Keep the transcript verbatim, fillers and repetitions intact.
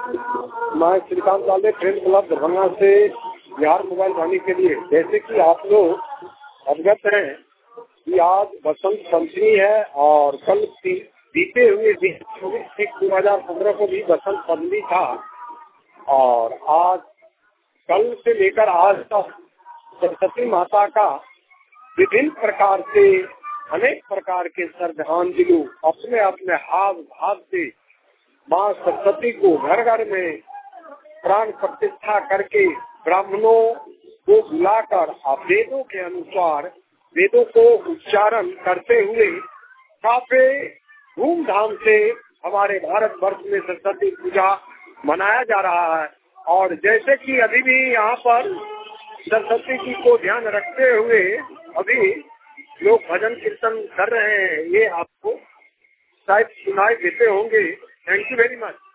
मैं श्रीकांत लाले friend club Darbhanga से बिहार मोबाइल वाणी के लिए। जैसे कि आप लोग अवगत हैं कि आज बसंत पंचमी है और कल बीते हुए चौबीस एक दो हजार पंद्रह को भी बसंत पंचमी था और आज कल से लेकर आज तक सरस्वती माता का विभिन्न प्रकार से अनेक प्रकार के श्रद्धांजलि अपने अपने हाव भाव से माँ सरस्वती को घर घर में प्राण प्रतिष्ठा करके ब्राह्मणों को बुलाकर वेदों के अनुसार वेदों को उच्चारण करते हुए काफी धूमधाम से हमारे भारत वर्ष में सरस्वती पूजा मनाया जा रहा है। और जैसे कि अभी भी यहाँ पर सरस्वती जी को ध्यान रखते हुए अभी लोग भजन कीर्तन कर रहे हैं, ये आपको शायद सुनाई देते होंगे। Thank you very much.